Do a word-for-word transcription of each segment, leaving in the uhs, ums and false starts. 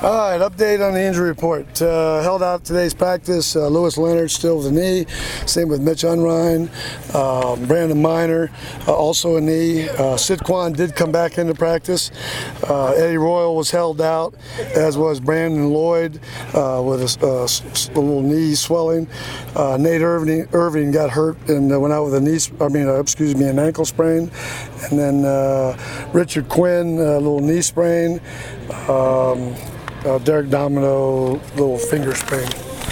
All right, update on the injury report. Uh, held out today's practice. Uh, Lewis Leonard still with a knee. Same with Mitch Unrein. Uh, Brandon Miner, uh, also a knee. Uh, Sidquan did come back into practice. Uh, Eddie Royal was held out, as was Brandon Lloyd uh, with a, uh, a little knee swelling. Uh, Nate Irving, Irving got hurt and uh, went out with a knee. I mean, uh, excuse me, an ankle sprain. And then uh, Richard Quinn, a little knee sprain. Um, Uh, Derek Domino, little finger sprain.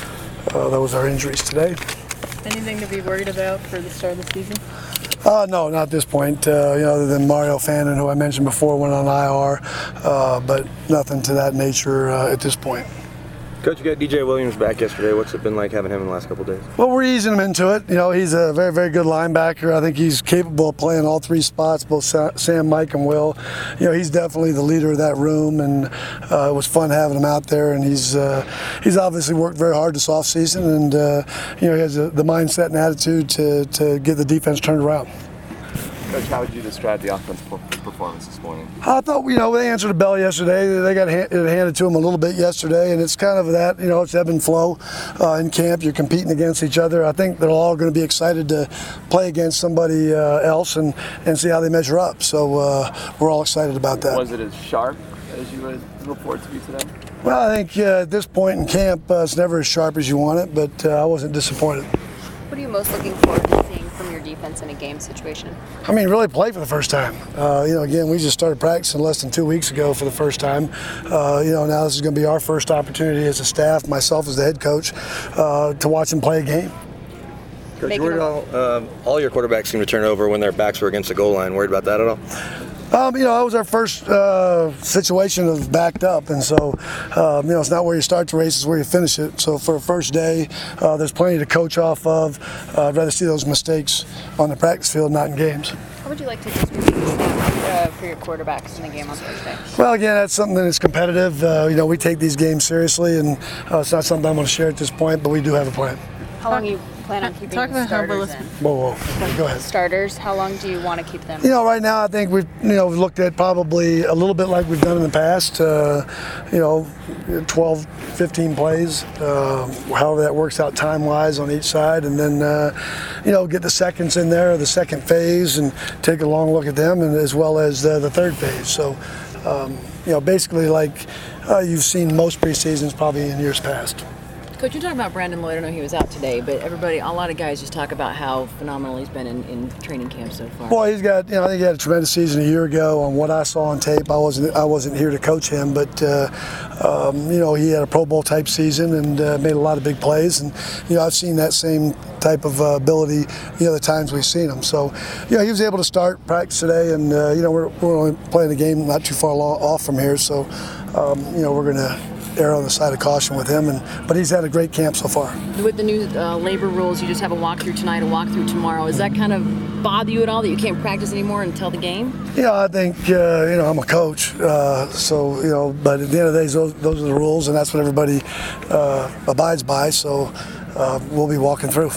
Uh, those are injuries today. Anything to be worried about for the start of the season? Uh, no, not at this point. Uh, you know, other than Mario Fannin, who I mentioned before, went on I R, uh, but nothing to that nature uh, at this point. Coach, you got D J Williams back yesterday. What's it been like having him in the last couple of days? Well, we're easing him into it. You know, he's a very, very good linebacker. I think he's capable of playing all three spots, both Sam, Mike, and Will. You know, he's definitely the leader of that room, and uh, it was fun having him out there. And he's uh, he's obviously worked very hard this offseason, and uh, you know, he has a, the mindset and attitude to to get the defense turned around. Coach, how would you describe the offensive performance this morning? I thought, you know, they answered the bell yesterday. They got it handed to them a little bit yesterday, and it's kind of that, you know, it's ebb and flow uh, in camp. You're competing against each other. I think they're all going to be excited to play against somebody uh, else and, and see how they measure up. So uh, we're all excited about that. Was it as sharp as you would report to be today? Well, I think uh, at this point in camp, uh, it's never as sharp as you want it, but uh, I wasn't disappointed. What are you most looking forward to seeing from your defense in a game situation? I mean, really play for the first time. Uh, you know, again, we just started practicing less than two weeks ago for the first time. Uh, you know, now this is going to be our first opportunity as a staff, myself as the head coach, uh, to watch them play a game. Coach, you worried all, um, all your quarterbacks seem to turn over when their backs were against the goal line. Worried about that at all? Um, you know, that was our first uh, situation of backed up, and so, um, you know, it's not where you start the race, it's where you finish it. So for a first day, uh, there's plenty to coach off of. Uh, I'd rather see those mistakes on the practice field, not in games. How would you like to distribute uh, for your quarterbacks in the game on Thursday? Well, again, that's something that's competitive. Uh, you know, we take these games seriously, and uh, it's not something I'm going to share at this point, but we do have a plan. How long do you plan on keeping Talk the about how starters in? Whoa, whoa, go ahead. Starters, how long do you want to keep them? You know, right now I think we've you know looked at probably a little bit like we've done in the past. Uh, you know, twelve, fifteen plays, uh, however that works out time-wise on each side, and then uh, you know get the seconds in there, the second phase, and take a long look at them, and as well as uh, the third phase. So, um, you know, basically like uh, you've seen most preseasons probably in years past. Coach, you talked about Brandon Lloyd. I know he was out today, but everybody, a lot of guys just talk about how phenomenal he's been in, in training camp so far. Boy, he's got, you know, I think he had a tremendous season a year ago. On what I saw on tape, I wasn't, I wasn't here to coach him, but uh, um, you know, he had a Pro Bowl type season and uh, made a lot of big plays. And you know, I've seen that same type of uh, ability the other times we've seen him. So, you know, he was able to start practice today, and uh, you know, we're, we're only playing a game not too far off from here, so um, you know, we're going to err on the side of caution with him, and but he's had a great camp so far. With the new uh, labor rules, you just have a walkthrough tonight, a walkthrough tomorrow. Does that kind of bother you at all that you can't practice anymore until the game? You know, I think uh, you know I'm a coach, uh, so you know, but at the end of the day, those, those are the rules, and that's what everybody uh, abides by. So uh, we'll be walking through.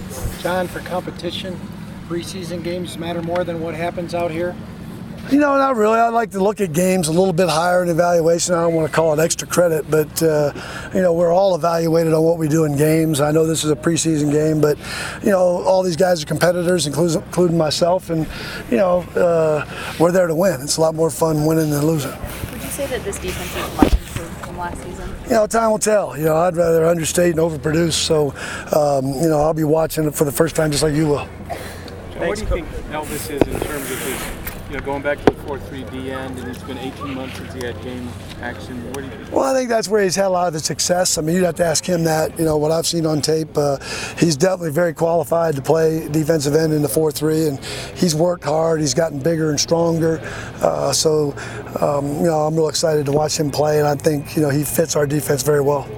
John, for competition, preseason games matter more than what happens out here? You know, not really. I like to look at games a little bit higher in evaluation. I don't want to call it extra credit, but, uh, you know, we're all evaluated on what we do in games. I know this is a preseason game, but, you know, all these guys are competitors, including, including myself, and, you know, uh, we're there to win. It's a lot more fun winning than losing. Would you say that this defense is much improved from last season? You know, time will tell. You know, I'd rather understate and overproduce, so, um, you know, I'll be watching it for the first time just like you will. John, what do you think Elvis is in terms of his, you know, going back to the four three D end, and it's been eighteen months since he had game action? What do you think? Well, I think that's where he's had a lot of the success. I mean, you'd have to ask him that. You know, what I've seen on tape, uh, he's definitely very qualified to play defensive end in the four three, and he's worked hard. He's gotten bigger and stronger. Uh, so, um, you know, I'm real excited to watch him play, and I think, you know, he fits our defense very well.